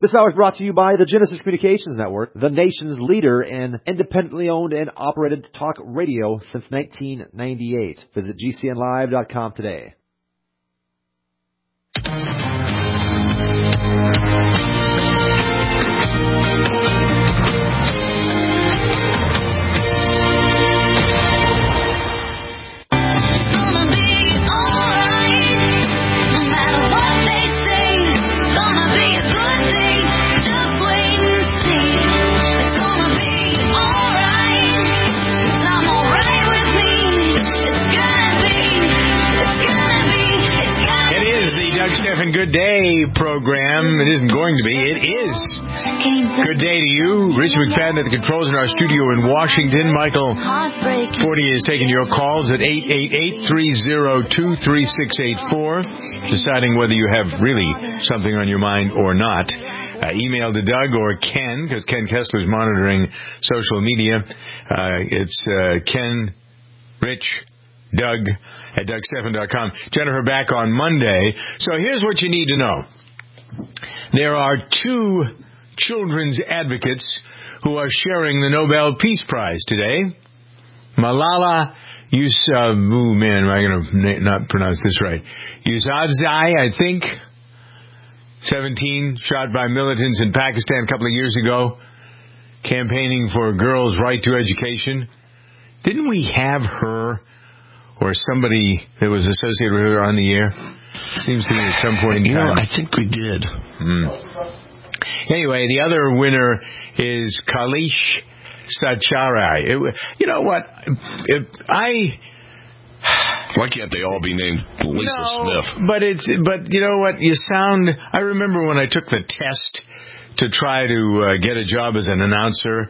This hour is brought to you by the Genesis Communications Network, the nation's leader in independently owned and operated talk radio since 1998. Visit GCNlive.com today. Stephan Good Day program. It isn't going to be. It is. Good day to you. Rich McFadden at the controls in our studio in Washington. Michael Forty is taking your calls at 888-302-3684, deciding whether you have really something on your mind or not. Email to Doug or Ken, because Ken Kessler's monitoring social media. It's Ken, Rich, Doug at DougStephan.com. Jennifer back on Monday. So here's what you need to know. There are two children's advocates who are sharing the Nobel Peace Prize today. Malala am I going to not pronounce this right? Yousafzai, I think. 17, shot by militants in Pakistan a couple of years ago, campaigning for girls' right to education. Didn't we have her or somebody that was associated with her on the air? Seems to me at some point in time. I think we did. Anyway, the other winner is Kailash Satyarthi. You know what? Why can't they all be named Lisa Smith? But you know what? I remember when I took the test to try to get a job as an announcer.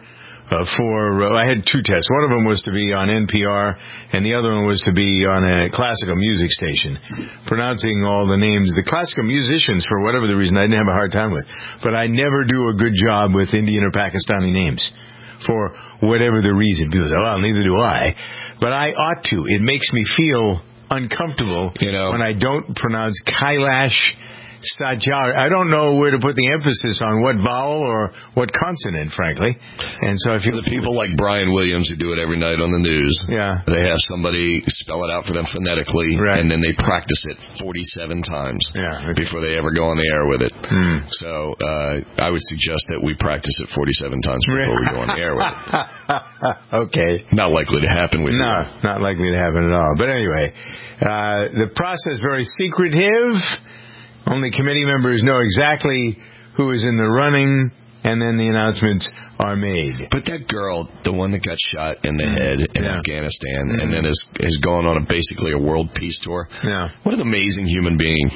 I had two tests. One of them was to be on NPR, and the other one was to be on a classical music station. Pronouncing all the names, the classical musicians, for whatever the reason, I didn't have a hard time with. But I never do a good job with Indian or Pakistani names, for whatever the reason. People say, well, neither do I. But I ought to. It makes me feel uncomfortable when I don't pronounce Kailash Satyarthi. I don't know where to put the emphasis on what vowel or what consonant, frankly. And so I feel the people like Brian Williams who do it every night on the news. Yeah. They have somebody spell it out for them phonetically, right, and then they practice it 47 times before they ever go on the air with it. So I would suggest that we practice it 47 times before we go on the air with it. Okay. Not likely to happen with you. No, not likely to happen at all. But anyway, the process very secretive. Only committee members know exactly who is in the running, and then the announcements are made. But that girl, the one that got shot in the head in Afghanistan, and then has gone on basically a world peace tour. Yeah. What an amazing human being.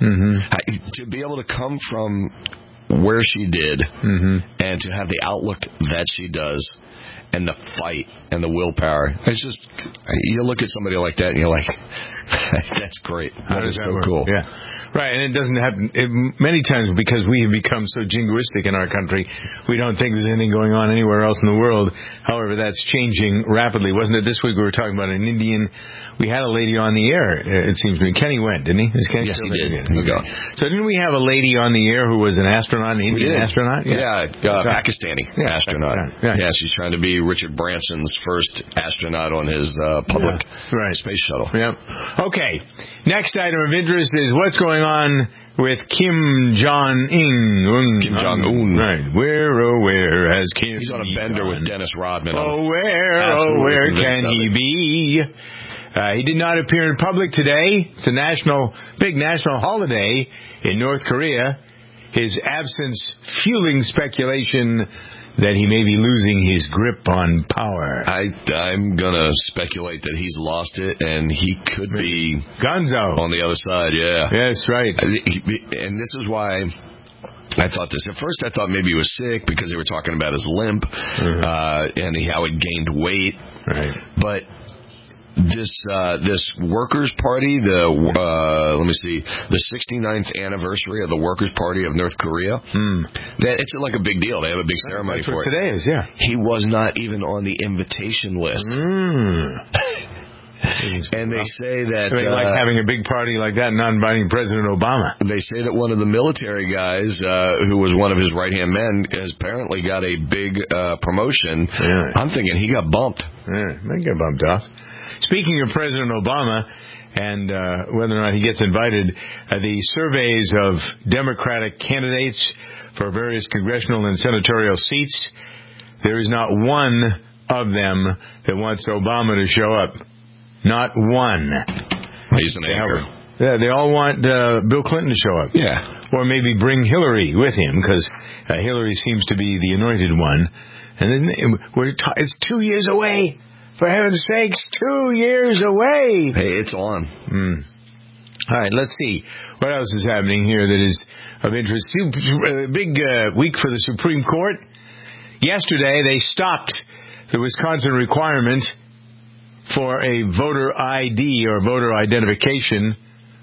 To be able to come from where she did and to have the outlook that she does and the fight and the willpower. It's just, you look at somebody like that and you're like, that's great. That is so cool. Yeah. Right, and it doesn't happen many times because we have become so jingoistic in our country. We don't think there's anything going on anywhere else in the world. However, that's changing rapidly. Wasn't it this week we were talking about an Indian? We had a lady on the air, it seems to me. Kenny went, didn't he? Yes, he did. Okay. So didn't we have a lady on the air who was an astronaut, an Indian astronaut? Pakistani astronaut. Yeah, she's trying to be Richard Branson's first astronaut on his public space shuttle. Yeah. Okay. Next item of interest is what's going on with Kim Jong-un. Kim Jong-un. Right. Where has Kim He's on a bender with Dennis Rodman. Where can he be? He did not appear in public today. It's a big national holiday in North Korea. His absence fueling speculation that he may be losing his grip on power. I'm going to speculate that he's lost it, and he could be Gonzo on the other side, Yes, right. And this is why I thought this. At first, I thought maybe he was sick because they were talking about his limp and how he gained weight. Right. But this Workers' Party, the 69th anniversary of the Workers' Party of North Korea, it's like a big deal. They have a big ceremony for it. Today is, He was not even on the invitation list. And they say that... They like having a big party like that, not inviting President Obama. They say that one of the military guys, who was one of his right-hand men, has apparently got a big promotion. Really? I'm thinking he got bumped. Yeah, may get bumped off. Speaking of President Obama and whether or not he gets invited, the surveys of Democratic candidates for various congressional and senatorial seats, there is not one of them that wants Obama to show up. Not one. He's an anchor. Yeah, they all want Bill Clinton to show up. Yeah. Or maybe bring Hillary with him, because Hillary seems to be the anointed one. And then it's 2 years away. For heaven's sakes, 2 years away. Hey, it's on. All right, let's see. What else is happening here that is of interest? Big week for the Supreme Court. Yesterday, they stopped the Wisconsin requirement for a voter ID or voter identification.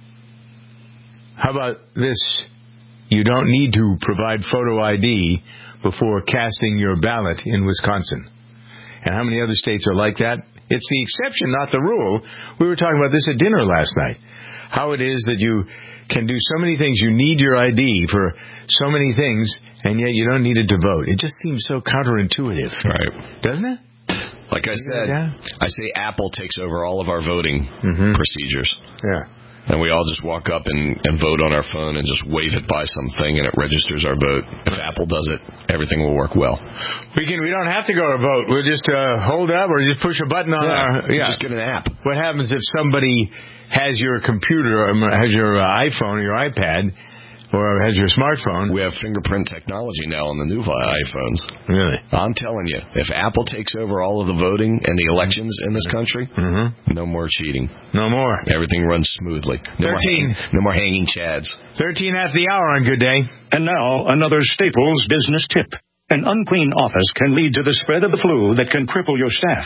How about this? You don't need to provide photo ID before casting your ballot in Wisconsin. And how many other states are like that? It's the exception, not the rule. We were talking about this at dinner last night. How it is that you can do so many things. You need your ID for so many things, and yet you don't need it to vote. It just seems so counterintuitive. Right. Doesn't it? Like I said, I say Apple takes over all of our voting procedures. Yeah. And we all just walk up and vote on our phone and just wave it by something, and it registers our vote. If Apple does it, everything will work well. We don't have to go to vote. We'll just hold up or just push a button on our... Yeah, just get an app. What happens if somebody has your computer, or has your iPhone or your iPad, or has your smartphone? We have fingerprint technology now on the new iPhones. Really? I'm telling you, if Apple takes over all of the voting and the elections in this country, no more cheating. No more. Everything runs smoothly. No more hanging chads. 13 after the hour on Good Day. And now, another Staples business tip. An unclean office can lead to the spread of the flu that can cripple your staff.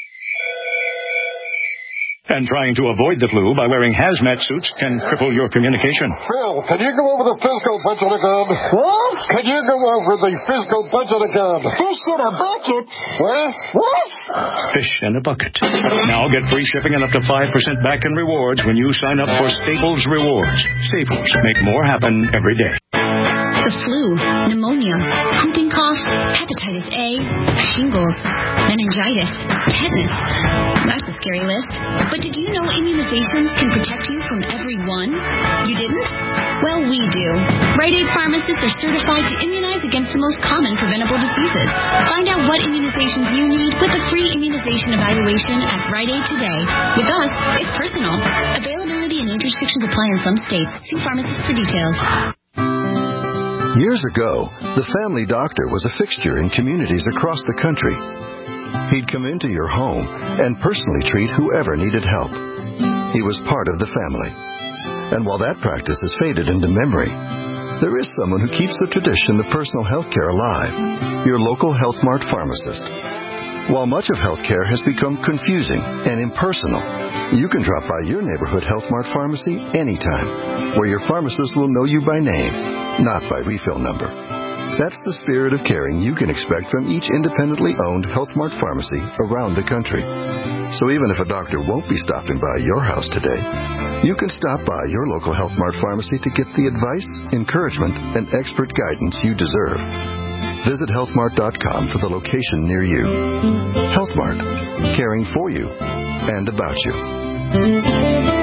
And trying to avoid the flu by wearing hazmat suits can cripple your communication. Phil, can you go over the physical budget again? What? Can you go over the physical budget again? Fish in a bucket? What? Fish in a bucket. Now get free shipping and up to 5% back in rewards when you sign up for Staples Rewards. Staples, make more happen every day. The flu, pneumonia, whooping cough, hepatitis A, shingles, meningitis, tetanus. That's a scary list. But did you know immunizations can protect you from every one? You didn't? Well, we do. Rite Aid pharmacists are certified to immunize against the most common preventable diseases. Find out what immunizations you need with a free immunization evaluation at Rite Aid today. With us, it's personal. Availability and age restrictions apply in some states. See pharmacist for details. Years ago, the family doctor was a fixture in communities across the country. He'd come into your home and personally treat whoever needed help. He was part of the family. And while that practice has faded into memory, there is someone who keeps the tradition of personal health care alive, your local Health Mart pharmacist. While much of healthcare has become confusing and impersonal, you can drop by your neighborhood Health Mart pharmacy anytime, where your pharmacist will know you by name, not by refill number. That's the spirit of caring you can expect from each independently owned Health Mart pharmacy around the country. So even if a doctor won't be stopping by your house today, you can stop by your local Health Mart pharmacy to get the advice, encouragement, and expert guidance you deserve. Visit healthmart.com for the location near you. Health Mart, caring for you and about you.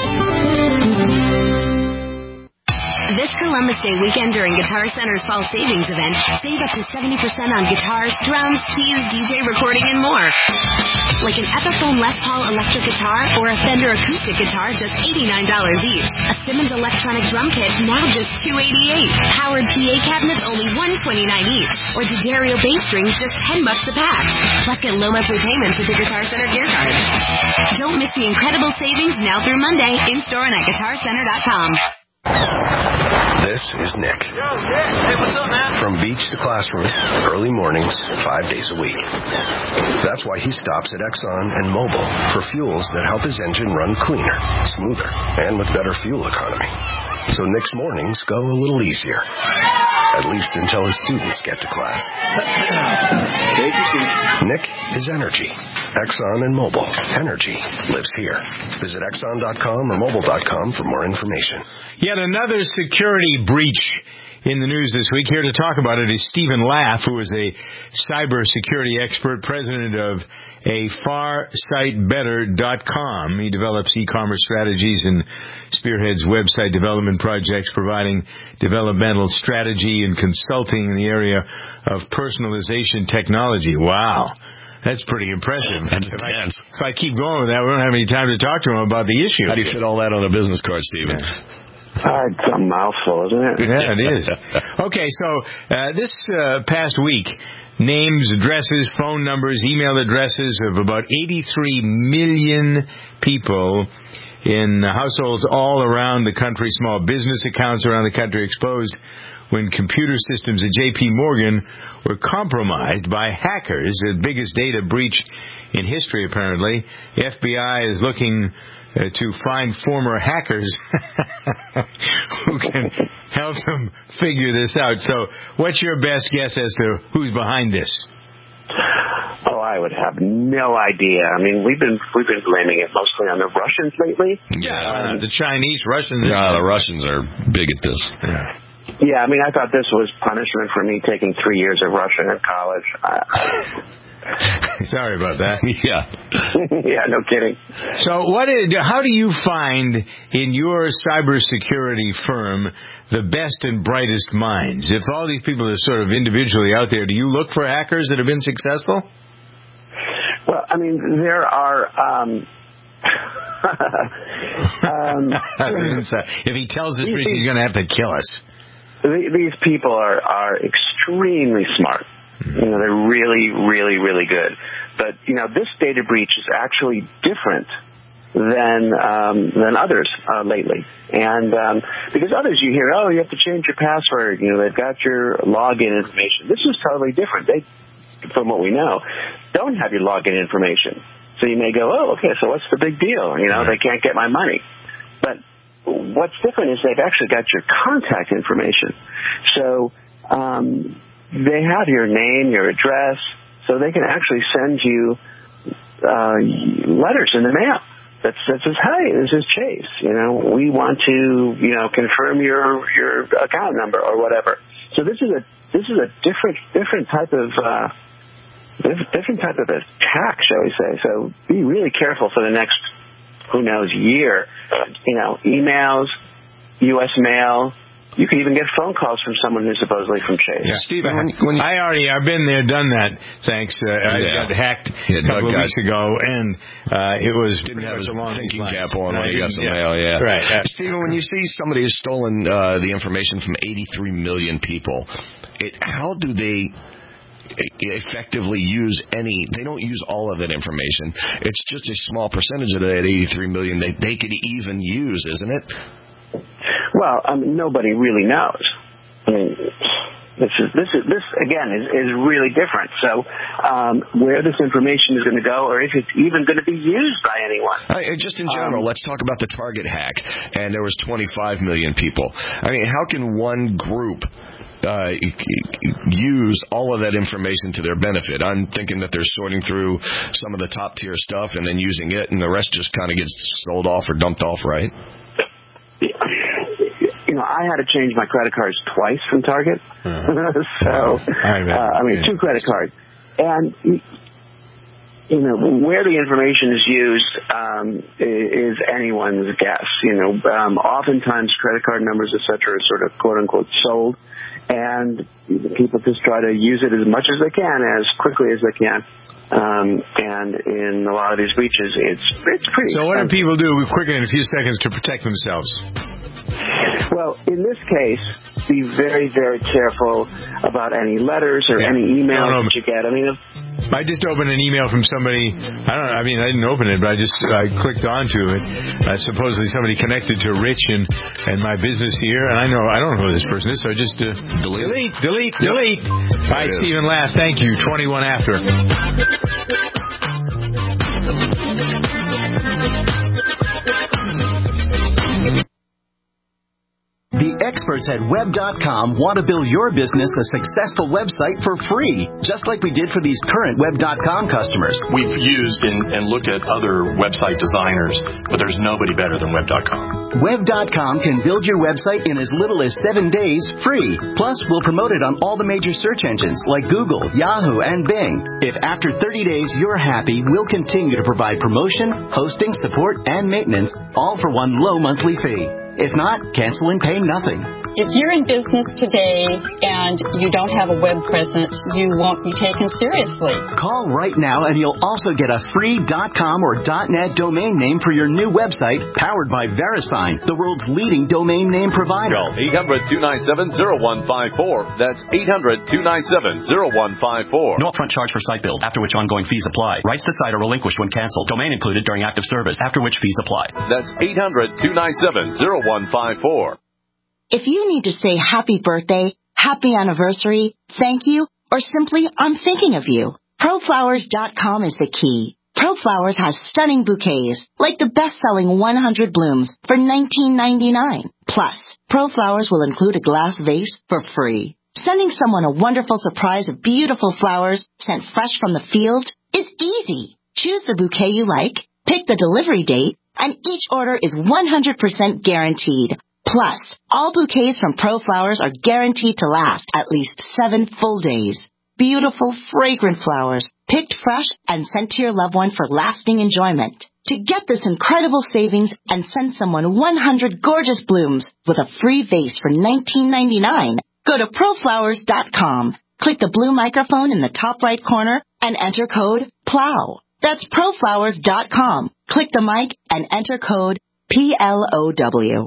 This Columbus Day weekend during Guitar Center's Fall Savings Event, save up to 70% on guitars, drums, keys, DJ recording, and more. Like an Epiphone Les Paul electric guitar or a Fender acoustic guitar, just $89 each. A Simmons electronic drum kit, now just $288. Howard PA cabinets, only $129 each. Or D'Addario bass strings, just $10 a pack. Plus get low monthly payments with your Guitar Center gear card. Don't miss the incredible savings now through Monday, in-store and at GuitarCenter.com. This is Nick. Yo, Nick. Hey, what's up, man? From beach to classroom, early mornings, 5 days a week. That's why he stops at Exxon and Mobil for fuels that help his engine run cleaner, smoother, and with better fuel economy. So Nick's mornings go a little easier. At least until his students get to class. Take your seats. Nick is energy. Exxon and Mobil. Energy lives here. Visit Exxon.com or Mobil.com for more information. Yet another security breach in the news this week. Here to talk about it is Stephen Laff, who is a cybersecurity expert, president of a FarSightBetter.com. He develops e-commerce strategies and spearheads website development projects, providing developmental strategy and consulting in the area of personalization technology. Wow. That's pretty impressive. That's intense. If I keep going with that, we don't have any time to talk to him about the issue. How do you fit all that on a business card, Stephen? It's a mouthful, isn't it? Yeah, it is. Okay, so this past week, names, addresses, phone numbers, email addresses of about 83 million people in households all around the country, small business accounts around the country exposed when computer systems at J.P. Morgan were compromised by hackers, the biggest data breach in history, apparently. The FBI is looking to find former hackers who can help them figure this out. So what's your best guess as to who's behind this? Oh, I would have no idea. I mean, we've been blaming it mostly on the Russians lately. Yeah, the Chinese, Russians. Yeah, the Russians are big at this. Yeah, I mean, I thought this was punishment for me taking 3 years of Russian in college. Sorry about that. Yeah. Yeah, no kidding. So how do you find in your cybersecurity firm the best and brightest minds? If all these people are sort of individually out there, do you look for hackers that have been successful? Well, I mean, there are... if he tells us he's going to have to kill us. These people are extremely smart. You know, they're really, really, really good. But, you know, this data breach is actually different than others lately. And because others you hear, oh, you have to change your password. You know, they've got your login information. This is totally different. They, from what we know, don't have your login information. So you may go, oh, okay, so what's the big deal? You know, they can't get my money. But what's different is they've actually got your contact information. So they have your name, your address, so they can actually send you letters in the mail that says, hey, this is Chase. You know, we want to, you know, confirm your account number or whatever. So this is a different type of attack, shall we say. So be really careful for the next, who knows, year. You know, emails, U.S. mail. You can even get phone calls from someone who's supposedly from Chase. Yeah. Steve, I've been there, done that. Thanks. I got hacked a couple of weeks ago, and it was didn't have a thinking cap on when you got some mail. Yeah, right. Stephen, when you see somebody has stolen the information from 83 million people, how do they effectively use they don't use all of that information. It's just a small percentage of that 83 million they could even use, isn't it? Well, nobody really knows. I mean, this again is really different. So, where this information is going to go, or if it's even going to be used by anyone. Just in general, let's talk about the Target hack. And there was 25 million people. I mean, how can one group use all of that information to their benefit? I'm thinking that they're sorting through some of the top tier stuff and then using it, and the rest just kind of gets sold off or dumped off, right? You know, I had to change my credit cards twice from Target. So, I mean, 2 credit cards. And, you know, where the information is used is anyone's guess. You know, oftentimes credit card numbers, et cetera, are sort of quote-unquote sold. And people just try to use it as much as they can, as quickly as they can. And in a lot of these breaches, it's pretty expensive. So what do people do quickly in a few seconds to protect themselves? Well, in this case, be very, very careful about any letters or any emails that you get. I mean, I just opened an email from somebody. I didn't open it, but I clicked onto it. Supposedly somebody connected to Rich and my business here, and I don't know who this person is, so I just delete. All right, Stephen Laff, thank you. 21 after. The expert experts at Web.com want to build your business a successful website for free, just like we did for these current Web.com customers. We've used and looked at other website designers, but there's nobody better than Web.com. Web.com can build your website in as little as 7 days free. Plus, we'll promote it on all the major search engines like Google, Yahoo, and Bing. If after 30 days you're happy, we'll continue to provide promotion, hosting, support, and maintenance, all for one low monthly fee. If not, cancel and pay nothing. If you're in business today and you don't have a web presence, you won't be taken seriously. Call right now and you'll also get a free .com or .net domain name for your new website, powered by VeriSign, the world's leading domain name provider. Call 800-297-0154. That's 800-297-0154. No upfront charge for site build, after which ongoing fees apply. Rights to site are relinquished when canceled. Domain included during active service, after which fees apply. That's 800-297-0154. If you need to say happy birthday, happy anniversary, thank you, or simply I'm thinking of you, ProFlowers.com is the key. ProFlowers has stunning bouquets, like the best-selling 100 blooms for $19.99. Plus, ProFlowers will include a glass vase for free. Sending someone a wonderful surprise of beautiful flowers sent fresh from the field is easy. Choose the bouquet you like, pick the delivery date, and each order is 100% guaranteed. Plus, all bouquets from ProFlowers are guaranteed to last at least 7 full days. Beautiful, fragrant flowers, picked fresh and sent to your loved one for lasting enjoyment. To get this incredible savings and send someone 100 gorgeous blooms with a free vase for $19.99, go to ProFlowers.com. Click the blue microphone in the top right corner and enter code PLOW. That's ProFlowers.com. Click the mic and enter code PLOW.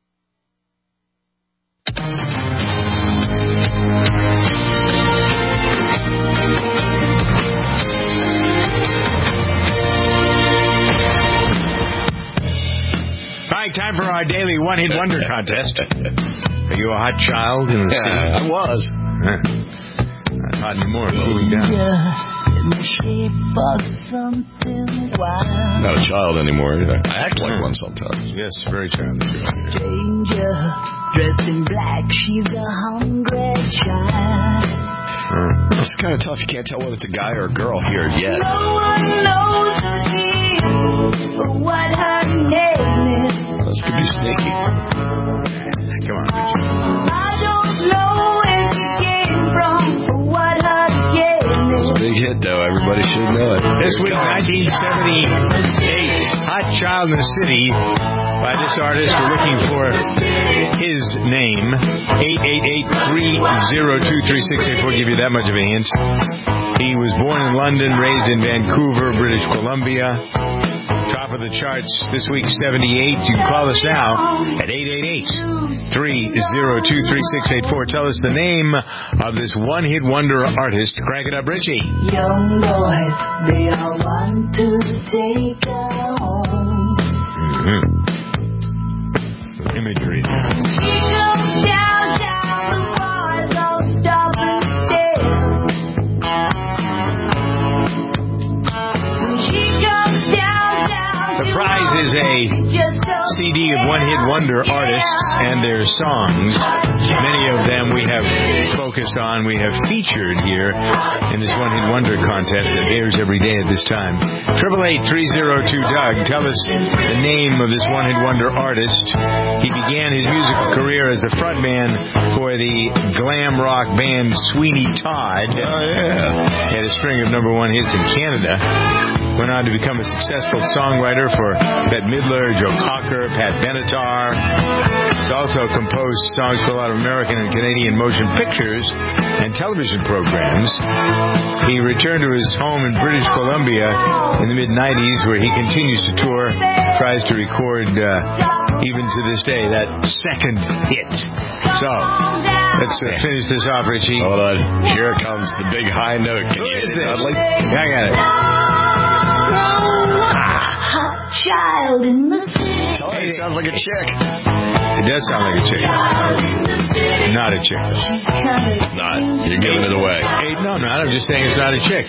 All right, time for our daily one-hit wonder contest. Are you a hot child in the city? I was. Not hot anymore, cooling down. Not a child anymore. I act like one sometimes. Yes, very childish. Stranger, dressed in black, she's a hungry child. It's kind of tough. You can't tell whether it's a guy or a girl here yet. No one knows who she is or what her name is. This could be sneaky. Come on, I don't know where she came from or what her game is. It's a big hit, though. Everybody should know it. This week, 1978, Hot Child in the City by this artist. We're looking for his name. 888-302-3684. Give you that much of a hint. He was born in London, raised in Vancouver, British Columbia. Top of the charts this week, 78. You can call us now at 888-302-3684. Tell us the name of this one-hit wonder artist. Crank it up, Richie. Young boys, they all want to take her home. Imagery. She goes down, the bars all stop and stare. When she goes down, the prize is a CD of one-hit wonder artists and their songs. Many of them we have focused on, we have featured here in this one-hit wonder contest that airs every day at this time. 888-302-DOUG. Tell us the name of this one-hit wonder artist. He began his musical career as the frontman for the glam rock band Sweeney Todd. Oh, yeah. He had a string of number one hits in Canada. Went on to become a successful songwriter for Bette Midler, Joe Cocker, Pat Benatar. He's also composed songs for a lot of American and Canadian motion pictures and television programs. He returned to his home in British Columbia in the mid-90s, where he continues to tour, tries to record, even to this day, that second hit. So, let's finish this off, Richie. Hold on. Here comes the big high note. Can you hit it, Dudley? Yeah, I got it. Hot child in the city. Oh, he sounds like a chick. It does sound like a chick. Not a chick. Not. You're giving it away. No, I'm just saying it's not a chick.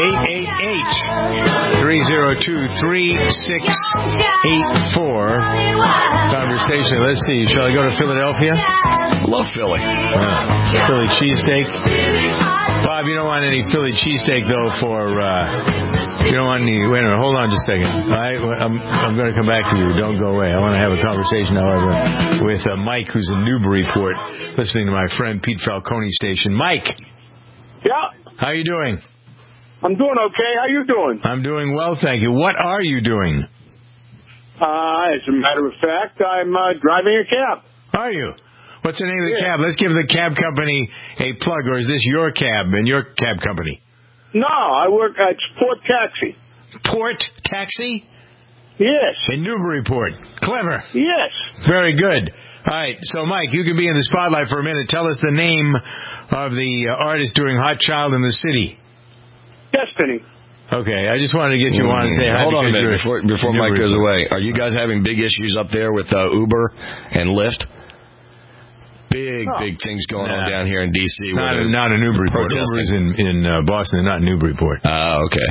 888-302-3684. Conversation. Let's see. Shall I go to Philadelphia? Love Philly. Philly cheesesteak. Bob, you don't want any Philly cheesesteak, though, for... you don't want any... Wait a minute. Hold on just a second. I'm going to come back to you. Don't go away. I want to have a conversation, however, with Mike, who's in Newburyport, listening to my friend Pete Falcone station. Mike. Yeah. How you doing? I'm doing okay. How you doing? I'm doing well, thank you. What are you doing? As a matter of fact, I'm driving a cab. Are you? What's the name of the cab? Let's give the cab company a plug, or is this your cab and your cab company? No, I work at Port Taxi. Port Taxi? Yes. In Newburyport. Clever. Yes. Very good. All right, so Mike, you can be in the spotlight for a minute. Tell us the name of the artist doing Hot Child in the City. Destiny. Okay, I just wanted to get you on and say hi. Hold on a minute before Mike goes away. Are you guys having big issues up there with Uber and Lyft? Big things going on down here in D.C. Not in Newburyport. Uber is in Boston, not in Newburyport. Oh, okay.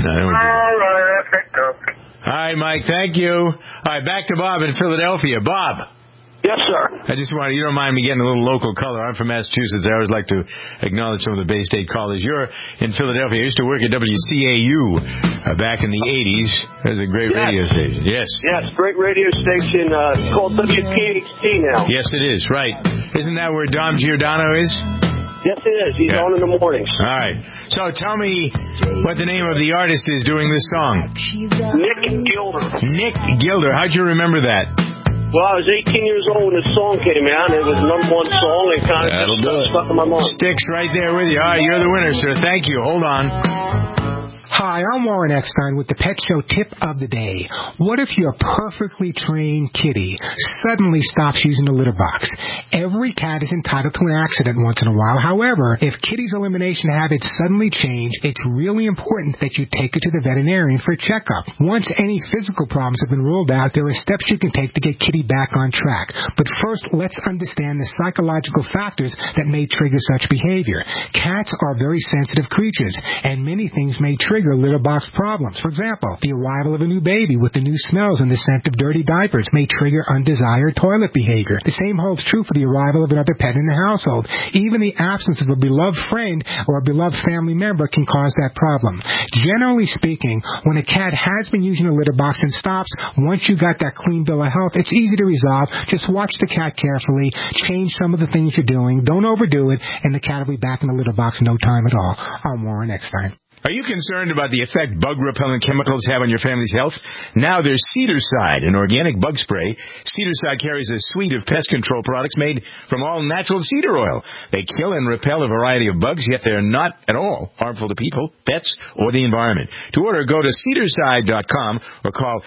All right, Mike, thank you. All right, back to Bob in Philadelphia. Bob. Yes, sir. You don't mind me getting a little local color. I'm from Massachusetts. I always like to acknowledge some of the Bay State callers. You're in Philadelphia. I used to work at WCAU back in the 80s. It was a great radio station. Yes. Yes, great radio station called WPHT now. Yes, it is. Right. Isn't that where Dom Giordano is? Yes, it is. He's on in the mornings. All right. So tell me what the name of the artist is doing this song. Nick Gilder. Nick Gilder. How'd you remember that? Well, I was 18 years old when this song came out, and it was the #1 song, and kind of stuck in my mind. Sticks right there with you. All right, you're the winner, sir. Thank you. Hold on. Hi, I'm Warren Eckstein with the Pet Show Tip of the Day. What if your perfectly trained kitty suddenly stops using the litter box? Every cat is entitled to an accident once in a while. However, if kitty's elimination habits suddenly change, it's really important that you take it to the veterinarian for a checkup. Once any physical problems have been ruled out, there are steps you can take to get kitty back on track. But first, let's understand the psychological factors that may trigger such behavior. Cats are very sensitive creatures, and many things may trigger litter box problems. For example, the arrival of a new baby with the new smells and the scent of dirty diapers may trigger undesired toilet behavior. The same holds true for the arrival of another pet in the household. Even the absence of a beloved friend or a beloved family member can cause that problem. Generally speaking, when a cat has been using a litter box and stops, once you got that clean bill of health, it's easy to resolve. Just watch the cat carefully, change some of the things you're doing, don't overdo it, and the cat will be back in the litter box in no time at all. I'm Warren Eckstein. Are you concerned about the effect bug-repellent chemicals have on your family's health? Now there's Cedarside, an organic bug spray. Cedarside carries a suite of pest control products made from all natural cedar oil. They kill and repel a variety of bugs, yet they're not at all harmful to people, pets, or the environment. To order, go to cedarside.com or call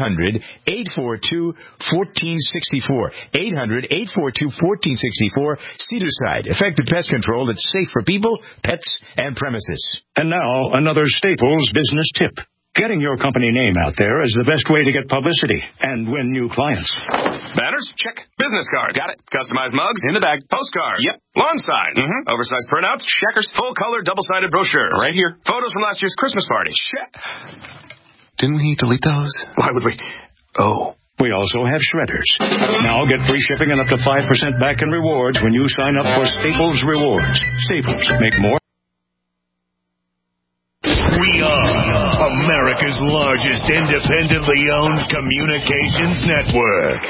800-842-1464. 800-842-1464. Cedarside, effective pest control that's safe for people, pets, and premises. And now, another Staples business tip. Getting your company name out there is the best way to get publicity and win new clients. Banners? Check. Business cards? Got it. Customized mugs? In the bag. Postcards? Yep. Lawn signs? Mm-hmm. Oversized printouts? Checkers. Full-color, double-sided brochures? Right here. Photos from last year's Christmas party? Check. Didn't we delete those? Why would we? Oh. We also have shredders. Now get free shipping and up to 5% back in rewards when you sign up for Staples Rewards. Staples. Make more. We are America's largest independently owned communications network,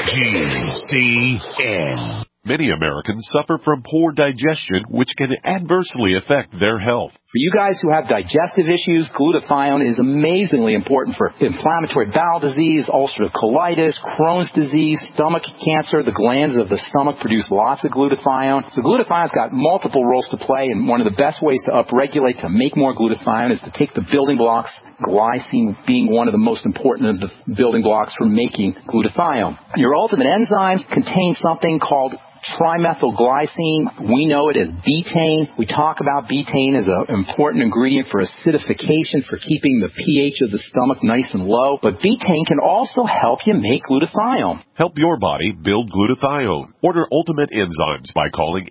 GCN. Many Americans suffer from poor digestion, which can adversely affect their health. For you guys who have digestive issues, glutathione is amazingly important for inflammatory bowel disease, ulcerative colitis, Crohn's disease, stomach cancer. The glands of the stomach produce lots of glutathione. So glutathione's got multiple roles to play, and one of the best ways to upregulate, to make more glutathione, is to take the building blocks, glycine being one of the most important of the building blocks for making glutathione. Your ultimate enzymes contain something called trimethylglycine. We know it as betaine. We talk about betaine as an important ingredient for acidification, for keeping the pH of the stomach nice and low. But betaine can also help you make glutathione. Help your body build glutathione. Order Ultimate Enzymes by calling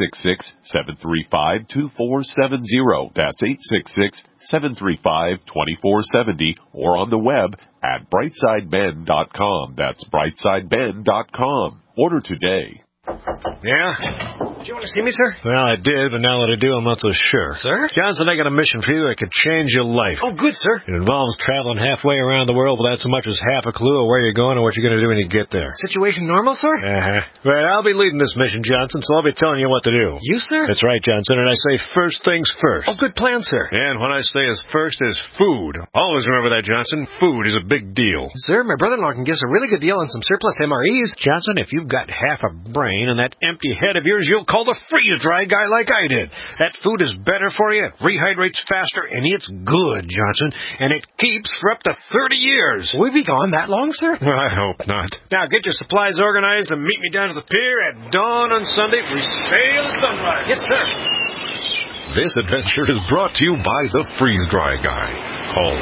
866-735-2470. That's 866-735-2470 or on the web at brightsideben.com. That's brightsideben.com. Order today. Yeah? Did you want to see me, sir? Well, I did, but now that I do, I'm not so sure. Sir? Johnson, I got a mission for you that could change your life. Oh, good, sir. It involves traveling halfway around the world without so much as half a clue of where you're going or what you're going to do when you get there. Situation normal, sir? Well, I'll be leading this mission, Johnson, so I'll be telling you what to do. You, sir? That's right, Johnson, and I say first things first. Oh, good plan, sir. And when I say as first is food. Always remember that, Johnson. Food is a big deal. Sir, my brother-in-law can give us a really good deal on some surplus MREs. Johnson, if you've got half a brain and that empty head of yours, you'll call the freeze-dry guy like I did. That food is better for you, it rehydrates faster, and it's good, Johnson. And it keeps for up to 30 years. Will we be gone that long, sir? Well, I hope not. Now, get your supplies organized and meet me down to the pier at dawn on Sunday. We sail at sunrise. Yes, sir. This adventure is brought to you by the Freeze-Dry Guy. Call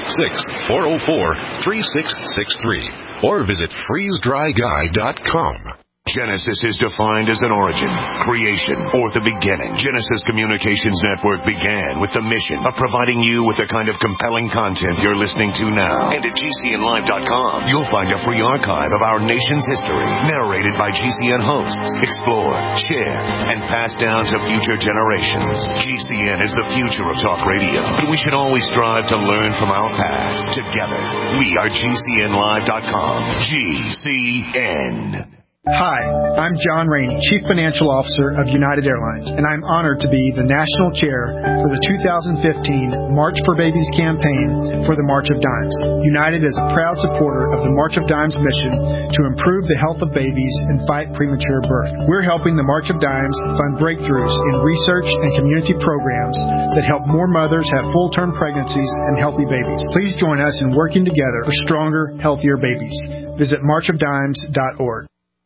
866-404-3663 or visit freezedryguy.com. Genesis is defined as an origin, creation, or the beginning. Genesis Communications Network began with the mission of providing you with the kind of compelling content you're listening to now. And at GCNlive.com, you'll find a free archive of our nation's history, narrated by GCN hosts, explored, shared, and passed down to future generations. GCN is the future of talk radio, but we should always strive to learn from our past. Together, we are GCNlive.com. GCN. Hi, I'm John Rainey, Chief Financial Officer of United Airlines, and I'm honored to be the National Chair for the 2015 March for Babies campaign for the March of Dimes. United is a proud supporter of the March of Dimes mission to improve the health of babies and fight premature birth. We're helping the March of Dimes fund breakthroughs in research and community programs that help more mothers have full-term pregnancies and healthy babies. Please join us in working together for stronger, healthier babies. Visit marchofdimes.org.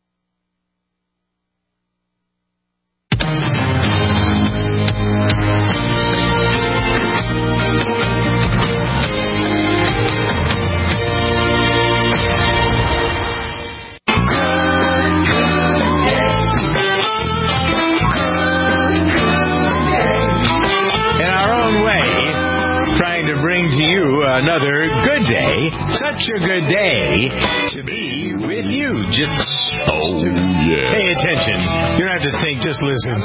Another good day, such a good day to be with you. Just pay attention. You don't have to think, just listen.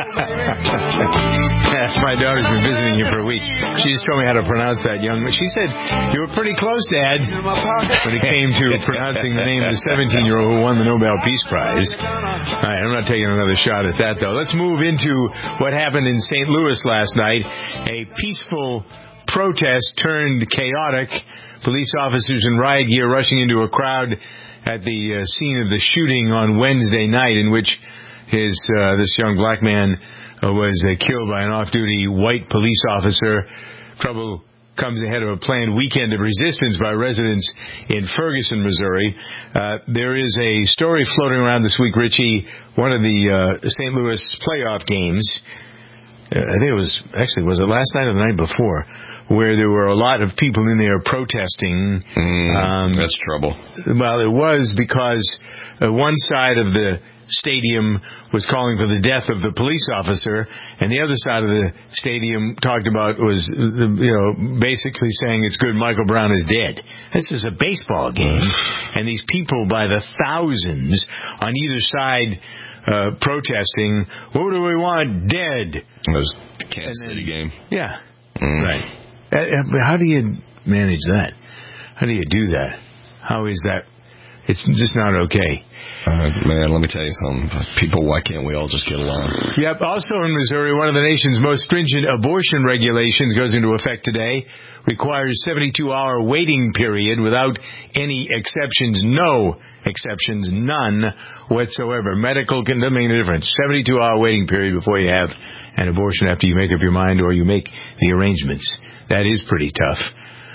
My daughter's been visiting you for a week. She just told me how to pronounce that young man. She said, you were pretty close, Dad, when it came to pronouncing the name of the 17-year-old who won the Nobel Peace Prize. All right, I'm not taking another shot at that, though. Let's move into what happened in St. Louis last night. A peaceful protest turned chaotic. Police officers in riot gear rushing into a crowd at the scene of the shooting on Wednesday night, in which this young black man was killed by an off-duty white police officer. Trouble comes ahead of a planned weekend of resistance by residents in Ferguson, Missouri. There is a story floating around this week, Richie, one of the St. Louis playoff games. I think it was it last night or the night before, where there were a lot of people in there protesting. That's trouble. Well, it was because one side of the stadium was calling for the death of the police officer, and the other side of the stadium was basically saying it's good Michael Brown is dead. This is a baseball game, and these people by the thousands on either side protesting, who do we want dead? It was the Kansas City game. Yeah. Right. How do you manage that? How do you do that? How is that? It's just not okay. Man, let me tell you something. People, why can't we all just get along? Yep. Also in Missouri, one of the nation's most stringent abortion regulations goes into effect today. Requires 72-hour waiting period without any exceptions. No exceptions. None whatsoever. Medical can make a difference. 72-hour waiting period before you have an abortion after you make up your mind or you make the arrangements. That is pretty tough.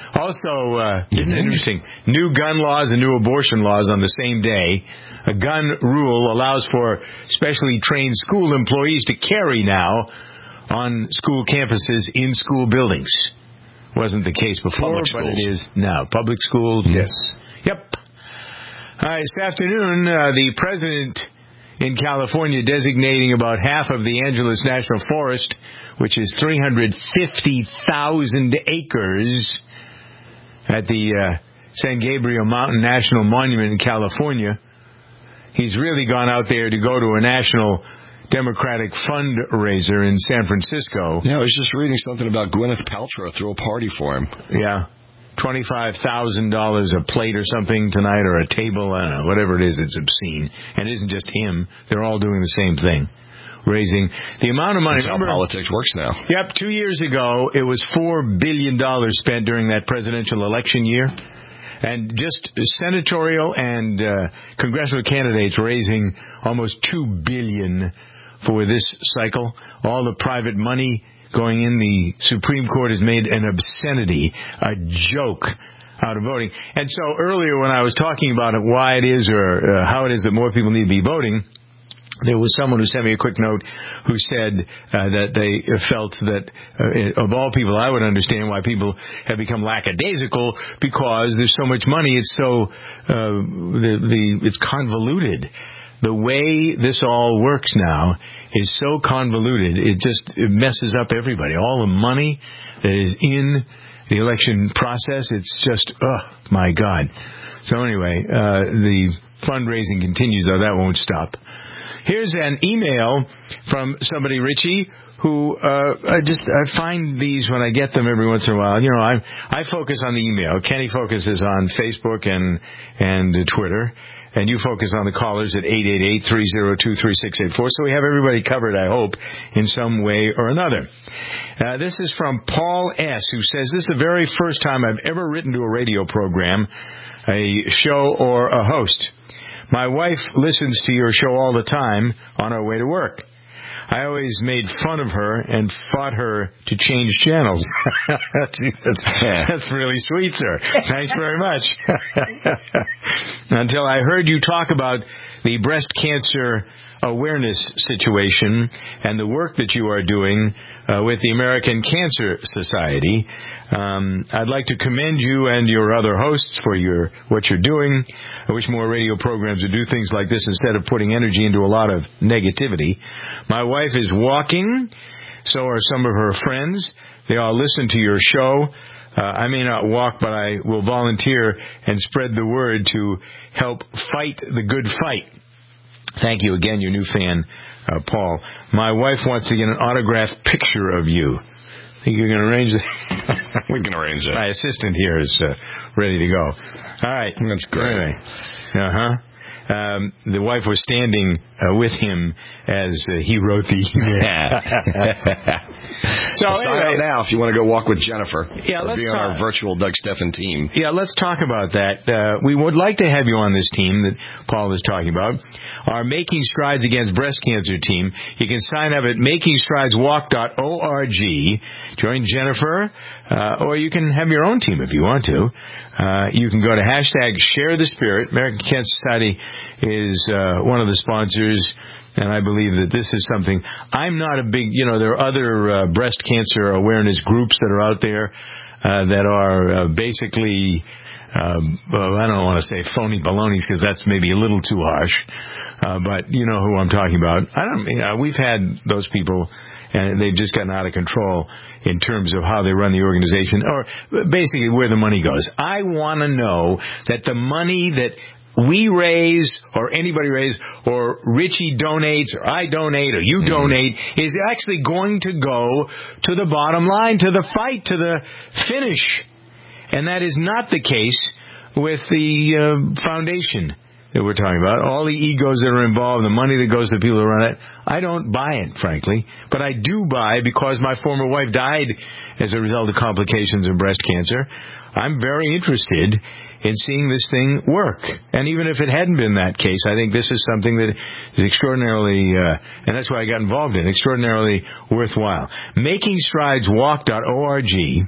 Also, isn't it interesting? New gun laws and new abortion laws on the same day. A gun rule allows for specially trained school employees to carry now on school campuses in school buildings. Wasn't the case before, but it is now. Public schools, yes. Yep. All right, this afternoon, the president in California designating about half of the Angeles National Forest, which is 350,000 acres at the San Gabriel Mountain National Monument in California. He's really gone out there to go to a national Democratic fundraiser in San Francisco. Yeah, I was just reading something about Gwyneth Paltrow threw a party for him. Yeah. $25,000 a plate or something tonight, or a table, I don't know, whatever it is, it's obscene. And it isn't just him. They're all doing the same thing. Raising the amount of money. That's how politics works now. Yep, 2 years ago, it was $4 billion spent during that presidential election year. And just senatorial and congressional candidates raising almost $2 billion for this cycle. All the private money going in, the Supreme Court has made an obscenity, a joke out of voting. And so earlier when I was talking about why it is or how it is that more people need to be voting, there was someone who sent me a quick note who said that they felt that of all people, I would understand why people have become lackadaisical, because there's so much money. It's so it's convoluted. The way this all works now is so convoluted. It messes up everybody. All the money that is in the election process, it's just, oh my God. So anyway, the fundraising continues, though that won't stop. Here's an email from somebody, Richie, who I find these when I get them every once in a while. You know, I focus on the email. Kenny focuses on Facebook and Twitter, and you focus on the callers at 888-302-3684. So we have everybody covered, I hope, in some way or another. This is from Paul S., who says, this is the very first time I've ever written to a radio program, a show, or a host. My wife listens to your show all the time on our way to work. I always made fun of her and fought her to change channels. That's really sweet, sir. Thanks very much. Until I heard you talk about the breast cancer awareness situation and the work that you are doing with the American Cancer Society. I'd like to commend you and your other hosts for what you're doing. I wish more radio programs would do things like this instead of putting energy into a lot of negativity. My wife is walking, so are some of her friends. They all listen to your show. I may not walk, but I will volunteer and spread the word to help fight the good fight. Thank you again, your new fan, Paul. My wife wants to get an autographed picture of you. Think you're going to arrange that? We can arrange it. My assistant here is ready to go. All right. That's great. Anyway. The wife was standing with him as he wrote the email. So anyway, now, if you want to go walk with Jennifer, be on our virtual Doug Steffen team. Yeah, let's talk about that. We would like to have you on this team that Paul is talking about. Our Making Strides Against Breast Cancer team. You can sign up at makingstrideswalk.org. Join Jennifer, or you can have your own team if you want to. You can go to #ShareTheSpirit. American Cancer Society is one of the sponsors, and I believe that this is something. I'm not a big, there are other breast cancer awareness groups that are out there that are basically, I don't want to say phony balonies because that's maybe a little too harsh, but you know who I'm talking about. We've had those people, and they've just gotten out of control in terms of how they run the organization, or basically where the money goes. I want to know that the money that we raise, or anybody raise, or Richie donates, or I donate, or you donate, is actually going to go to the bottom line, to the fight, to the finish. And that is not the case with the foundation that we're talking about. All the egos that are involved, the money that goes to the people who run it, I don't buy it, frankly. But I do buy because my former wife died as a result of complications of breast cancer. I'm very interested in seeing this thing work. And even if it hadn't been that case, I think this is something that is extraordinarily, and that's why I got involved in, extraordinarily worthwhile. MakingStridesWalk.org.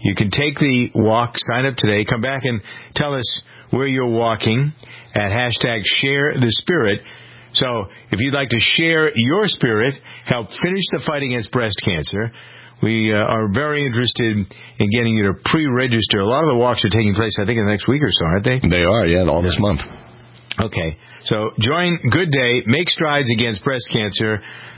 You can take the walk, sign up today, come back and tell us where you're walking at hashtag Share the Spirit. So if you'd like to share your spirit, help finish the fight against breast cancer, we are very interested in getting you to pre-register. A lot of the walks are taking place, I think, in the next week or so, aren't they? They are, yeah, all this month. Okay. So join Good Day, make strides against breast cancer.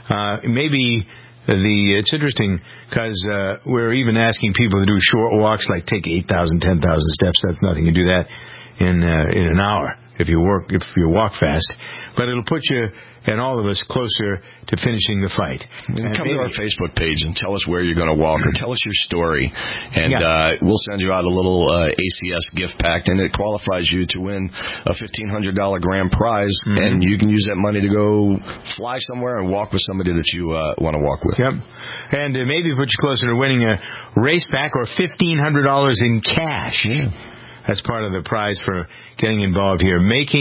It's interesting because we're even asking people to do short walks, like take 8,000, 10,000 steps. That's nothing. You do that in an hour if you walk fast. But it'll put you and all of us closer to finishing the fight. Come to our Facebook page and tell us where you're going to walk, or tell us your story, and we'll send you out a little ACS gift pack, and it qualifies you to win a $1,500 grand prize, and you can use that money to go fly somewhere and walk with somebody that you want to walk with. Yep. And maybe put you closer to winning a race pack or $1,500 in cash. Yeah. That's part of the prize for getting involved here.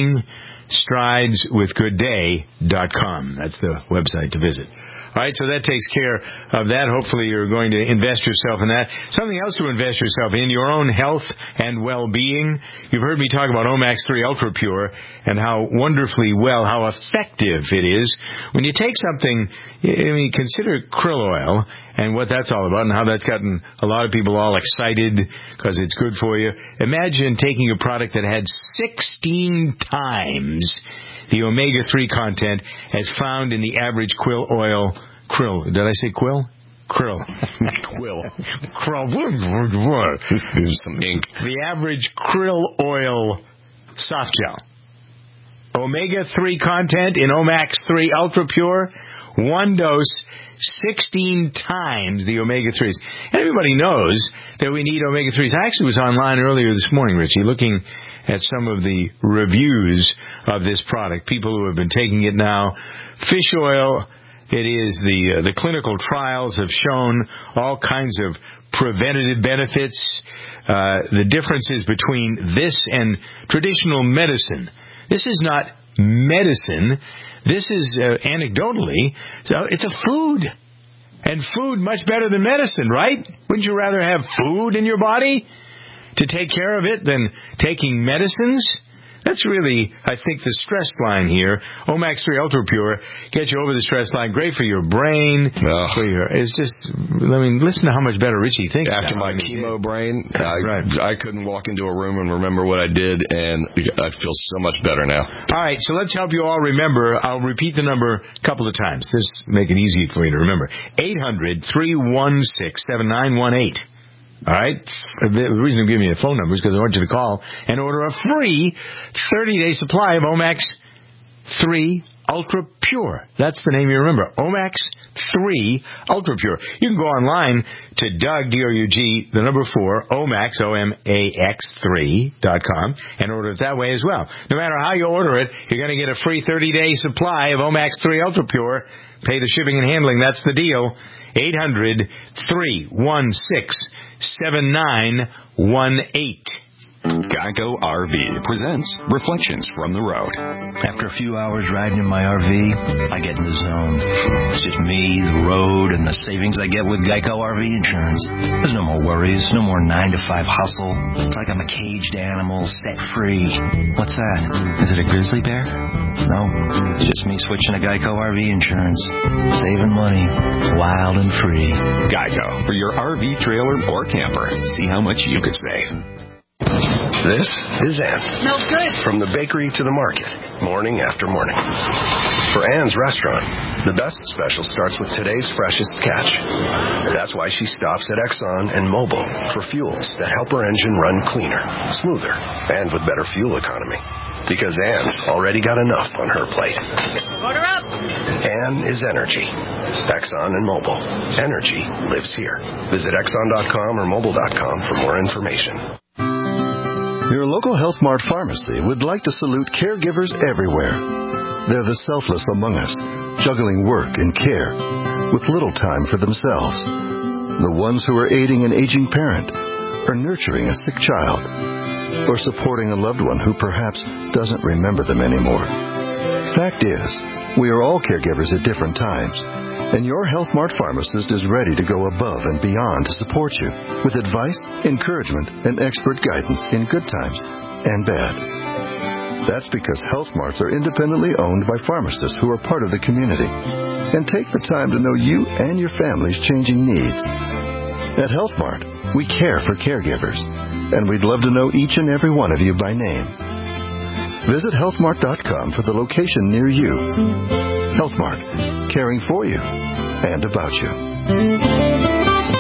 MakingStridesWithGoodDay.com. That's the website to visit. All right, so that takes care of that. Hopefully you're going to invest yourself in that. Something else to invest yourself in, your own health and well-being. You've heard me talk about Omax 3 Ultra Pure and how wonderfully how effective it is. When you take something, consider krill oil and what that's all about and how that's gotten a lot of people all excited because it's good for you. Imagine taking a product that had 16 times the omega-3 content as found in the average krill oil. Krill. Did I say quill? Krill. Quill. Krill. There's some ink. The average krill oil soft gel. Omega-3 content in Omax 3 Ultra Pure. One dose, 16 times the omega-3s. And everybody knows that we need omega-3s. I actually was online earlier this morning, Richie, looking at some of the reviews of this product. People who have been taking it now. Fish oil, it is the clinical trials have shown all kinds of preventative benefits. The differences between this and traditional medicine. This is not medicine. This is anecdotally, so it's a food. And food much better than medicine, right? Wouldn't you rather have food in your body to take care of it than taking medicines? That's really, I think, the stress line here. Omax 3 Ultra Pure gets you over the stress line. Great for your brain. It's just, listen to how much better Richie thinks. After my chemo brain, I couldn't walk into a room and remember what I did, and I feel so much better now. All right, so let's help you all remember. I'll repeat the number a couple of times. This make it easy for you to remember. 800-316-7918. All right? The reason I'm giving you a phone number is because I want you to call and order a free 30-day supply of Omax 3 Ultra Pure. That's the name you remember. Omax 3 Ultra Pure. You can go online to Doug, D-O-U-G, the number 4, Omax, OMAX3.com, and order it that way as well. No matter how you order it, you're going to get a free 30-day supply of Omax 3 Ultra Pure. Pay the shipping and handling. That's the deal. 800-316-7918. Geico RV presents Reflections from the Road. After a few hours riding in my RV, I get in the zone. It's just me, the road, and the savings I get with Geico RV insurance. There's no more worries, no more 9-to-5 hustle. It's like I'm a caged animal set free. What's that? Is it a grizzly bear? No, it's just me switching to Geico RV insurance. Saving money, wild and free. Geico, for your RV, trailer, or camper. See how much you could save. This is Ann. Smells good. From the bakery to the market, morning after morning. For Ann's restaurant, the best special starts with today's freshest catch. That's why she stops at Exxon and Mobil for fuels that help her engine run cleaner, smoother, and with better fuel economy. Because Ann's already got enough on her plate. Order up. Ann is energy. Exxon and Mobil. Energy lives here. Visit Exxon.com or Mobil.com for more information. Your local Health Mart pharmacy would like to salute caregivers everywhere. They're the selfless among us, juggling work and care with little time for themselves. The ones who are aiding an aging parent, or nurturing a sick child, or supporting a loved one who perhaps doesn't remember them anymore. Fact is, we are all caregivers at different times, And your Health Mart pharmacist is ready to go above and beyond to support you with advice, encouragement, and expert guidance in good times and bad. That's because Health Marts are independently owned by pharmacists who are part of the community and take the time to know you and your family's changing needs. At Health Mart, we care for caregivers, and we'd love to know each and every one of you by name. Visit healthmart.com for the location near you. Health Mart, caring for you and about you.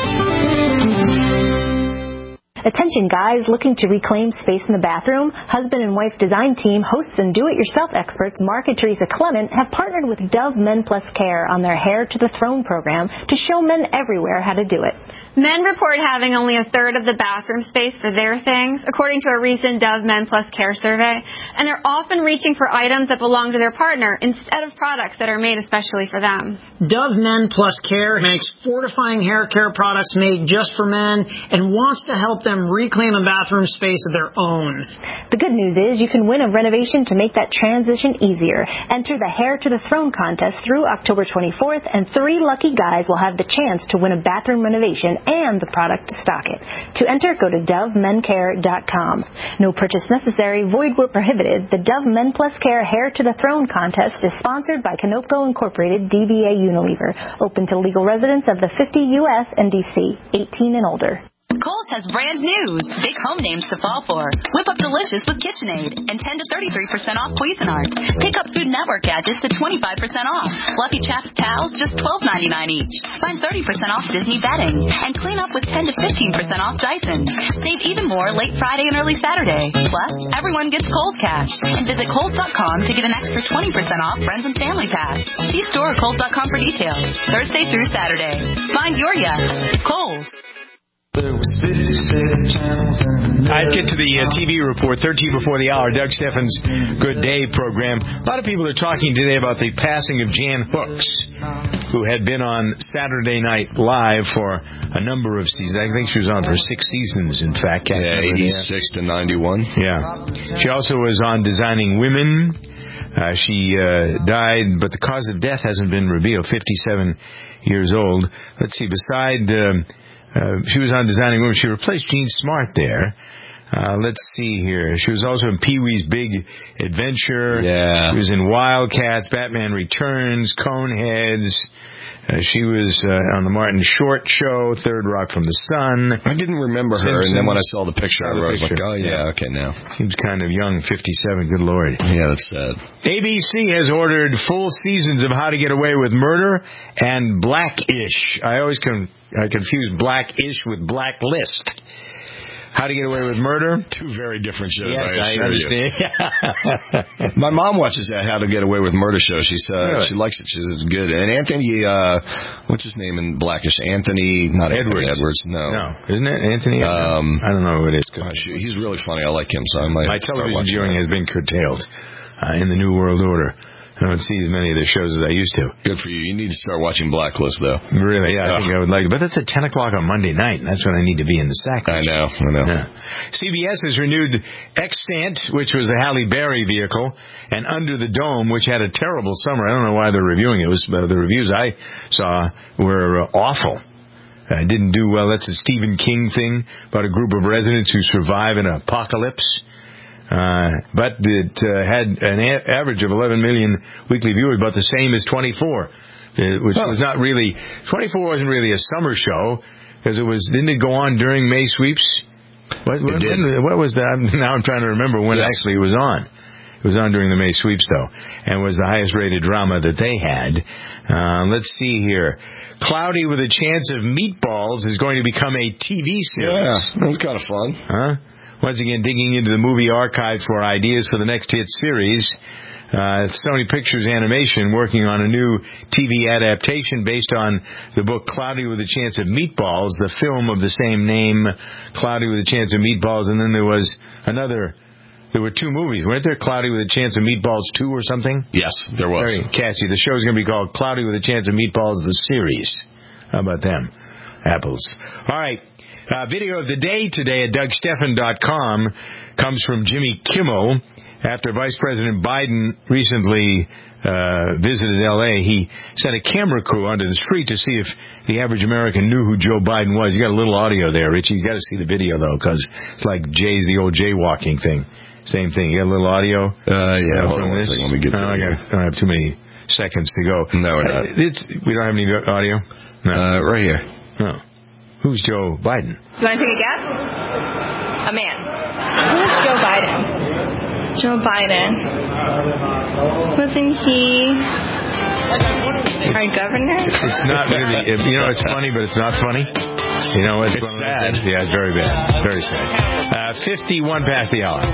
Attention guys looking to reclaim space in the bathroom. Husband and wife design team, hosts and do-it-yourself experts Mark and Teresa Clement have partnered with Dove Men Plus Care on their Hair to the Throne program to show men everywhere how to do it. Men report having only a third of the bathroom space for their things, according to a recent Dove Men Plus Care survey, and they're often reaching for items that belong to their partner instead of products that are made especially for them. Dove Men Plus Care makes fortifying hair care products made just for men and wants to help them reclaim a bathroom space of their own. The good news is you can win a renovation to make that transition easier. Enter the Hair to the Throne contest through October 24th, and 3 lucky guys will have the chance to win a bathroom renovation and the product to stock it. To enter, go to DoveMenCare.com. No purchase necessary, void where prohibited. The Dove Men Plus Care Hair to the Throne contest is sponsored by Canopco Incorporated, DBA Unilever. Open to legal residents of the 50 U.S. and D.C., 18 and older. Kohl's has brand new big home names to fall for. Whip up delicious with KitchenAid and 10 to 33% off Cuisinart. Pick up Food Network gadgets to 25% off. Fluffy Chaps towels just $12.99 each. Find 30% off Disney bedding and clean up with 10 to 15% off Dyson. Save even more late Friday and early Saturday. Plus, everyone gets Kohl's cash. And visit Kohl's.com to get an extra 20% off Friends and Family Pass. See store or Kohl's.com for details. Thursday through Saturday. Find your yes. Kohl's. Let's get to the TV report, 13 before the hour, Doug Steffens' Good Day program. A lot of people are talking today about the passing of Jan Hooks, who had been on Saturday Night Live for a number of seasons. I think she was on for 6 seasons, in fact. Yeah, 86 to 91. Yeah. She also was on Designing Women. She died, but the cause of death hasn't been revealed, 57 years old. Let's see, she was on Designing Women. She replaced Jean Smart there. Let's see here. She was also in Pee-wee's Big Adventure. Yeah. She was in Wildcats, Batman Returns, Coneheads. She was on the Martin Short Show, Third Rock from the Sun. I didn't remember her, and then when I saw the picture, I was like, oh, yeah, okay, now. Seems kind of young, 57, good Lord. Yeah, that's sad. ABC has ordered full seasons of How to Get Away with Murder and Black-ish. I always confuse Black-ish with Blacklist. How to Get Away with Murder? 2 very different shows. Yes, I understand. My mom watches that How to Get Away with Murder show. She likes it. She says it's good. And Anthony, what's his name in Blackish? Anthony, not Edwards. Edwards. No, isn't it Anthony? I don't know who it is. He's really funny. I like him, so I might. My television viewing has been curtailed in the New World Order. I don't see as many of the shows as I used to. Good for you. You need to start watching Blacklist, though. Really? Yeah, I think I would like it. But that's at 10 o'clock on Monday night, and that's when I need to be in the sack. I know. Yeah. CBS has renewed Extant, which was a Halle Berry vehicle, and Under the Dome, which had a terrible summer. I don't know why they're reviewing it. The reviews I saw were awful. Didn't do well. That's a Stephen King thing about a group of residents who survive an apocalypse. But it had an average of 11 million weekly viewers, about the same as 24, which was not really. 24 wasn't really a summer show because didn't it go on during May sweeps? What was that? Now I'm trying to remember when actually it was on. It was on during the May sweeps though, and was the highest rated drama that they had. Let's see here. Cloudy with a Chance of Meatballs is going to become a TV series. Yeah, that's kind of fun. Huh? Once again, digging into the movie archive for ideas for the next hit series. Sony Pictures Animation working on a new TV adaptation based on the book Cloudy with a Chance of Meatballs, the film of the same name, Cloudy with a Chance of Meatballs, and then there were 2 movies, weren't there? Cloudy with a Chance of Meatballs 2 or something? Yes, there was. Very catchy. The show's going to be called Cloudy with a Chance of Meatballs, the series. How about them apples? All right. Video of the day today at DougSteffen.com comes from Jimmy Kimmel. After Vice President Biden recently visited L.A., he sent a camera crew onto the street to see if the average American knew who Joe Biden was. You got a little audio there, Richie. You got to see the video, though, because it's like the old jaywalking thing. Same thing. You got a little audio? Yeah, hold on one second. Let me get to it. I don't have too many seconds to go. No, we're not. We don't have any audio? No. Right here. Oh. Who's Joe Biden? Do you want to take a guess? A man. Who's Joe Biden? Joe Biden. Wasn't he our governor? It's not really. It's funny, but it's not funny. It's sad. Yeah, it's very bad. Very sad. 51 past the hour.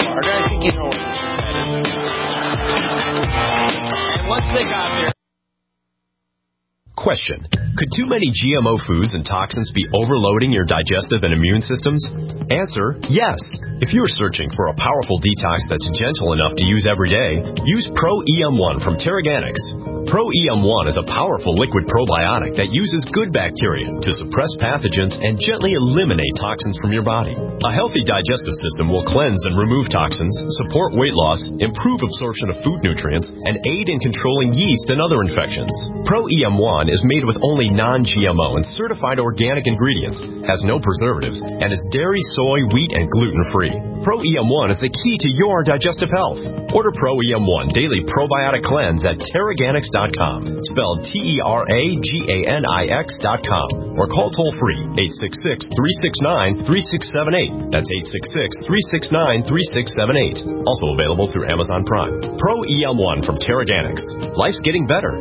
What's they got there? Question. Could too many GMO foods and toxins be overloading your digestive and immune systems? Answer, yes. If you're searching for a powerful detox that's gentle enough to use every day, use Pro-EM1 from Terraganics. Pro-EM1 is a powerful liquid probiotic that uses good bacteria to suppress pathogens and gently eliminate toxins from your body. A healthy digestive system will cleanse and remove toxins, support weight loss, improve absorption of food nutrients, and aid in controlling yeast and other infections. Pro-EM1 is made with only non-GMO and certified organic ingredients, has no preservatives, and is dairy, soy, wheat, and gluten-free. Pro-EM1 is the key to your digestive health. Order Pro-EM1 Daily Probiotic Cleanse at Terraganics.com, spelled Terraganix.com, or call toll-free 866-369-3678. That's 866-369-3678. Also available through Amazon Prime. Pro-EM1 from Terraganics. Life's getting better.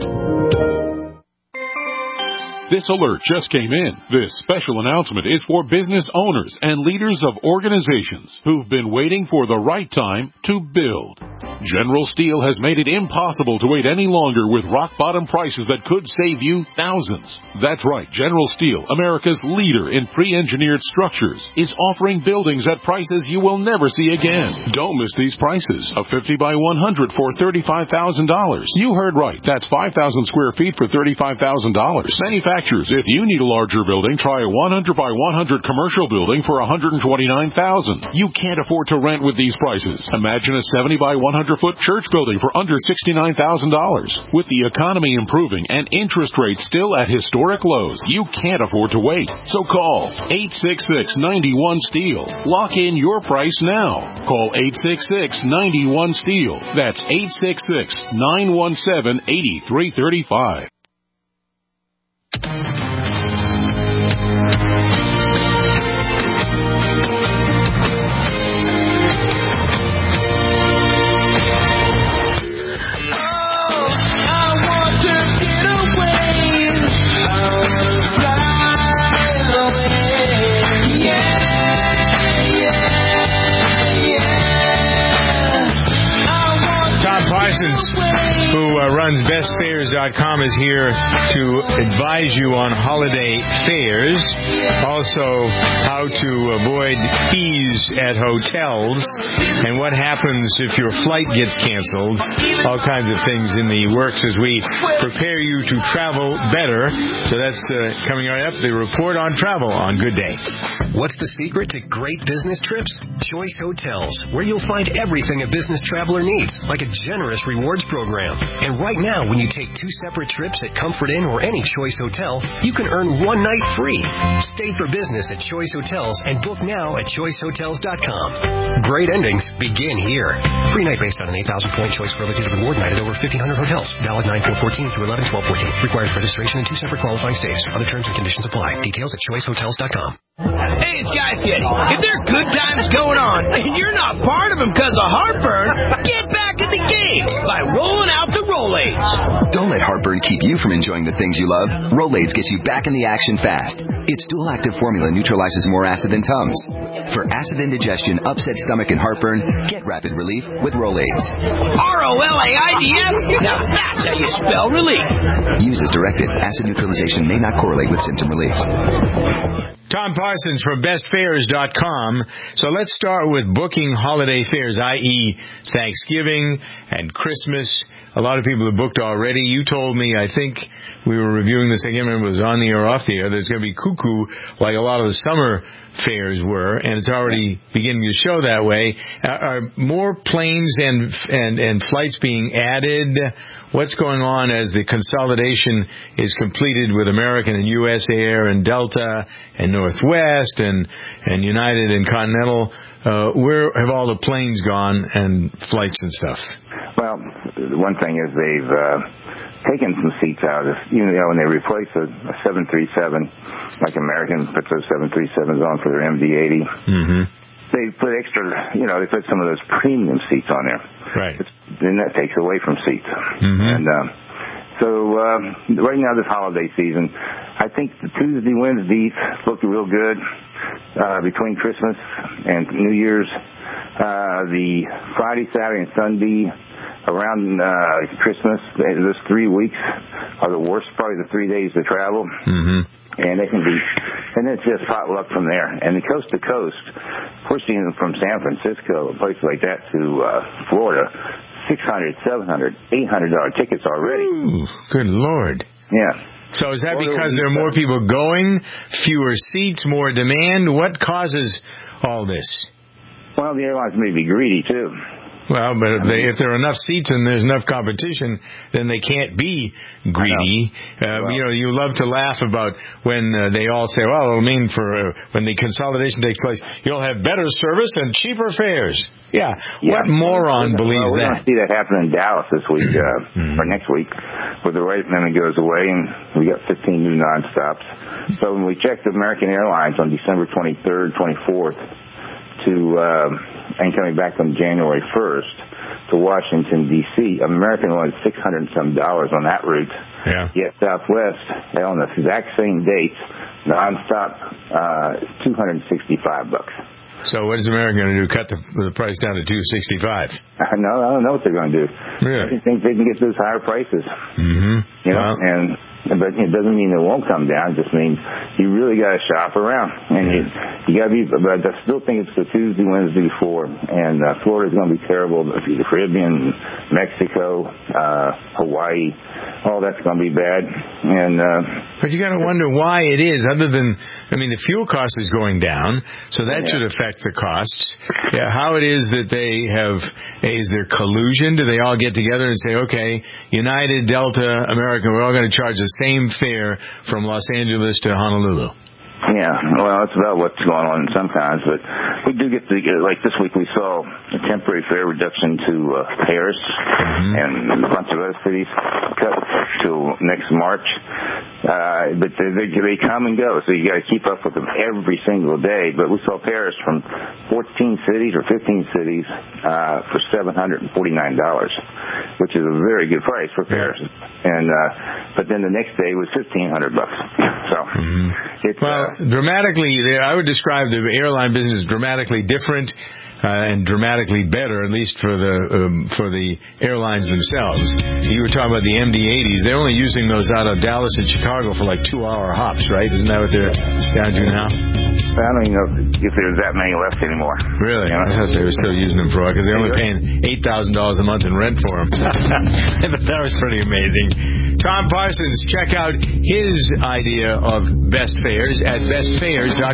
This alert just came in. This special announcement is for business owners and leaders of organizations who've been waiting for the right time to build. General Steel has made it impossible to wait any longer with rock-bottom prices that could save you thousands. That's right. General Steel, America's leader in pre-engineered structures, is offering buildings at prices you will never see again. Don't miss these prices. A 50 by 100 for $35,000. You heard right. That's 5,000 square feet for $35,000. Manufacturers, if you need a larger building, try a 100 by 100 commercial building for $129,000. You can't afford to rent with these prices. Imagine a 70 by 100-foot church building for under $69,000. With the economy improving and interest rates still at historic lows, you can't afford to wait. So call 866-91-STEEL. Lock in your price now. Call 866-91-STEEL. That's 866-917-8335. Who runs bestfares.com, is here to advise you on holiday fares, also how to avoid fees at hotels, and what happens if your flight gets canceled. All kinds of things in the works as we prepare you to travel better. So that's coming right up, the report on travel on Good Day. What's the secret to great business trips? Choice Hotels, where you'll find everything a business traveler needs, like a generous rewards program. And right now, when you take 2 separate trips at Comfort Inn or any Choice Hotel, you can earn 1 night free. Stay for business at Choice Hotels and book now at choicehotels.com. Great endings begin here. Free night based on an 8,000-point Choice Prohibited Reward night at over 1,500 hotels. Valid 9/4/14 through 11/12/14. Requires registration and 2 separate qualifying stays. Other terms and conditions apply. Details at choicehotels.com. Hey, it's Guy Fieri. If there are good times going on and you're not part of them because of heartburn, get back in the game by rolling out the Rolaids. Don't let heartburn keep you from enjoying the things you love. Rolaids gets you back in the action fast. Its dual-active formula neutralizes more acid than Tums. For acid indigestion, upset stomach, and heartburn, get rapid relief with Rolaids. ROLAIDS? Now that's how you spell relief. Use as directed. Acid neutralization may not correlate with symptom relief. Tom Tom Parsons from bestfares.com. So let's start with booking holiday fares, i.e. Thanksgiving and Christmas. A lot of people have booked already. You told me, I think we were reviewing this, I can't remember if it was on the air or off the air, there's going to be cuckoo like a lot of the summer fares were, and it's already beginning to show that way. Are more planes and flights being added? What's going on as the consolidation is completed with American and U.S. Air and Delta and Northwest and United and Continental? Where have all the planes gone and flights and stuff? Well, one thing is they've taken some seats out. When they replace a 737, like American puts those 737s on for their MD-80, they put extra, they put some of those premium seats on there. Right. Then that takes away from seats. And so right now, this holiday season, I think the Tuesday, Wednesdays look real good. Between Christmas and New Year's, the Friday, Saturday, and Sunday around Christmas, those 3 weeks are the worst, probably the 3 days to travel. And they can be, and it's just hot luck from there. And coast to coast, pushing from San Francisco, a place like that, to Florida, $600, $700, $800 tickets already. Ooh, good Lord. Yeah. So is that because there are more people going, fewer seats, more demand? What causes all this? Well, the airlines may be greedy, too. Well, but if there are enough seats and there's enough competition, then they can't be greedy. You love to laugh about when they all say, well, it'll mean for when the consolidation takes place, you'll have better service and cheaper fares. Yeah. What moron believes that? We're going to see that happen in Dallas this week, or next week, where the rate limit goes away, and we got 15 new nonstops. So when we checked American Airlines on December 23rd, 24th, and coming back on January 1st to Washington, D.C., American was $600 and some on that route. Yeah. Yet Southwest, on the exact same dates, nonstop, $265. So what is American going to do? Cut the price down to $265? No, I don't know what they're going to do. Really? I think they can get those higher prices. But it doesn't mean it won't come down. It just means you really got to shop around, and you got to be. But I still think it's the Tuesday, Wednesday before, and Florida's going to be terrible. The Caribbean, Mexico, Hawaii, all that's going to be bad. And but you got to wonder why it is. Other than, the fuel cost is going down, so that should affect the costs. Yeah, how it is that they have? Is there collusion? Do they all get together and say, okay, United, Delta, American, we're all going to charge the same fare from Los Angeles to Honolulu? Yeah, well, that's about what's going on sometimes, but we do get like this week we saw a temporary fare reduction to Paris and a bunch of other cities cut till next March. But they come and go, so you got to keep up with them every single day. But we saw Paris from 14 cities or 15 cities for $749, which is a very good price for Paris. And but then the next day was $1,500. So it's dramatically, I would describe the airline business as dramatically different and dramatically better, at least for the airlines themselves. You were talking about the MD-80s. They're only using those out of Dallas and Chicago for like 2-hour hops, right? Isn't that what they're down to now? I don't even know if there's that many left anymore. Really? I thought they were still using them for because they're only paying $8,000 a month in rent for them. I thought that was pretty amazing. Tom Parsons, check out his idea of best fares at bestfares.com.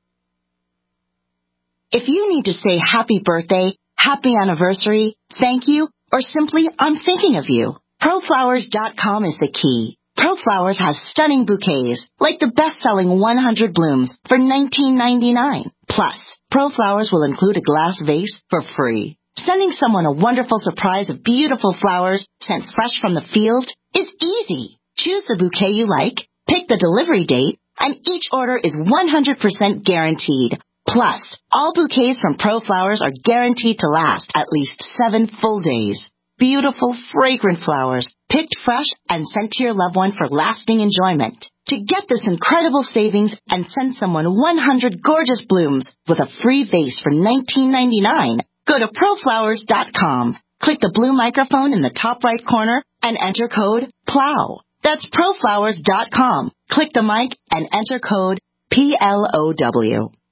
If you need to say happy birthday, happy anniversary, thank you, or simply I'm thinking of you, ProFlowers.com is the key. ProFlowers has stunning bouquets, like the best-selling 100 blooms for $19.99. Plus, ProFlowers will include a glass vase for free. Sending someone a wonderful surprise of beautiful flowers sent fresh from the field is easy. Choose the bouquet you like, pick the delivery date, and each order is 100% guaranteed. Plus, all bouquets from ProFlowers are guaranteed to last at least 7 full days. Beautiful, fragrant flowers, picked fresh and sent to your loved one for lasting enjoyment. To get this incredible savings and send someone 100 gorgeous blooms with a free vase for $19.99, go to ProFlowers.com. Click the blue microphone in the top right corner and enter code PLOW. That's ProFlowers.com. Click the mic and enter code PLOW.